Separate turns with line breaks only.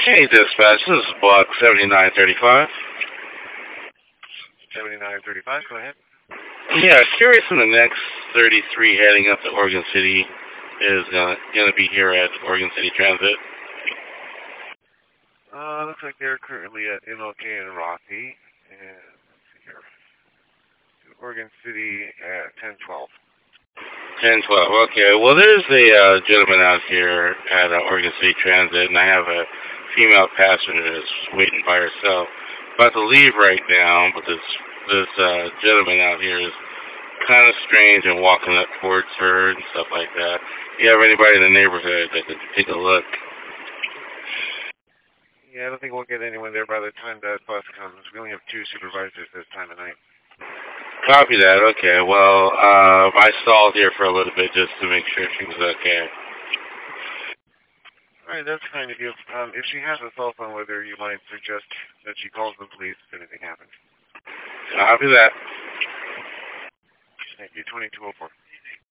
Hey, dispatch, this is Block 7935.
7935, go ahead.
Yeah, curious when the next 33 heading up to Oregon City is gonna be here at Oregon City Transit.
Looks like they're currently at MLK and Rocky. And let's see here. Oregon City at 1012.
1012. Okay. Well, there's a gentleman out here at Oregon City Transit, and I have a female passenger that's waiting by herself. About to leave right now, but this gentleman out here is kind of strange and walking up towards her and stuff like that. You have anybody in the neighborhood that could take a look?
Yeah, I don't think we'll get anyone there by the time that bus comes. We only have 2 supervisors this time of night.
Copy that. Okay. Well, I stalled here for a little bit just to make sure she was okay.
Alright, that's kind of you. If she has a cell phone with her, you might suggest that she calls the police if anything happens.
Copy that.
Thank you. 2204.